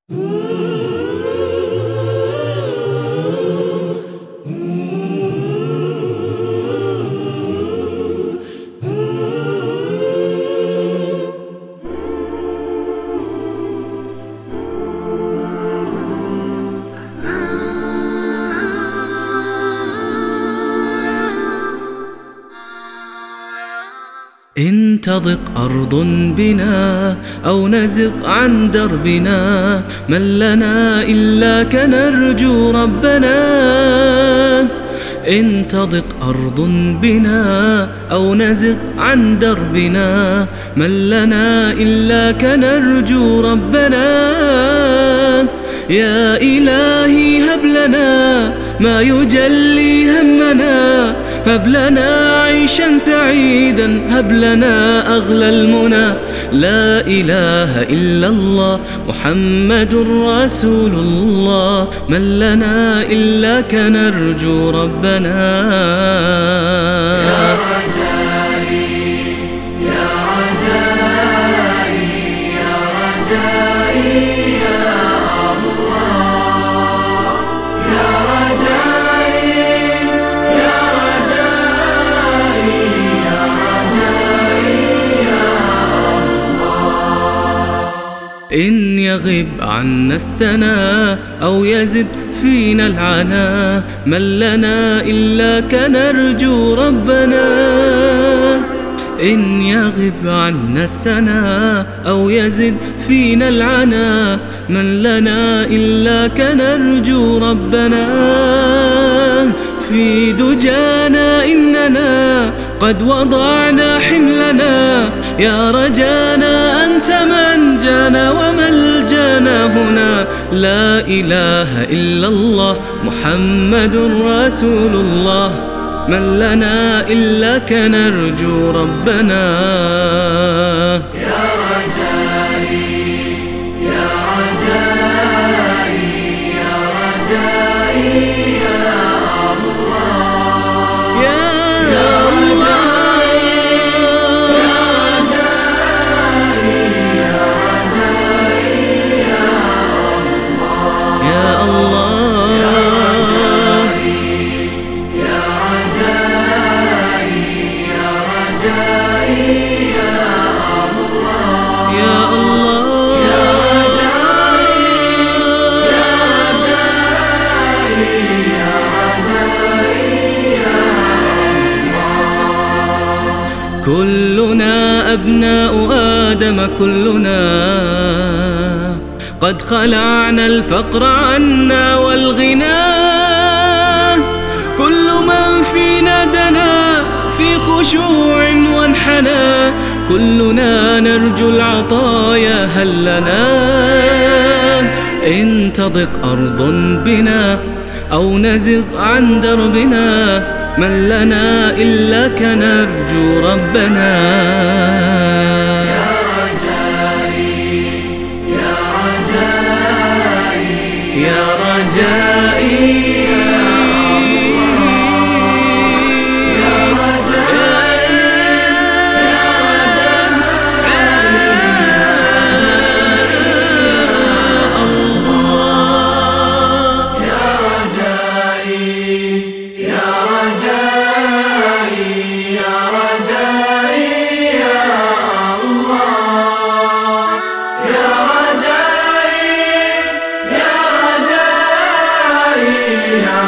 إن تضق أرض بنا أو نزغ عن دربنا، من لنا إلاك نرجو ربنا. إن تضق أرض بنا أو نزغ عن دربنا، من لنا إلاك نرجو ربنا. يا إلهي هب لنا ما يجلي همنا، هب لنا عيشا سعيدا، هب لنا أغلى المنى. لا إله إلا الله محمد رسول الله، من لنا إلاك نرجو ربنا. يا رجائي يا رجائي يا رجائي يا الله، يا رجائي يا رجائي يا رجائي يا الله. إن يغب عنا السنا أو يزد فينا العنا، من لنا إلاك نرجو ربنا. إن يغب عنا السنا أو يزد فينا العنا، من لنا إلاك نرجو ربنا. في دجانا إننا قد وضعنا حملنا، يا رجانا أنت من جانا وملجانا هنا. لا إله إلا الله محمد رسول الله، من لنا إلاك نرجو ربنا. يا رجائي يا رجائي يا رجائي يا الله، يا رجائي يا رجائي يا رجائي يا الله، يا الله، يا رجائي يا رجائي يا رجائي يا الله، يا الله، يا رجائي يا رجائي يا رجائي يا الله. كلنا أبناء آدم، كلنا قد خلعنا الفقر عنا والغنى. كل من فينا دنا في خشوع وانحنى، كلنا نرجو العطايا هل لنا. إن تضق أرض بنا أو نزغ عن دربنا، من لنا إلاك نرجو ربنا. يا رجائي يا رجائي يا رجائي يا رجائي يا رجائي يا رجائي يا رجائي يا رجائي يا الله، يا رجائي يا رجائي يا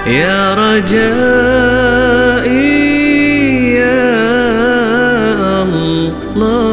يا رجائي يا الله.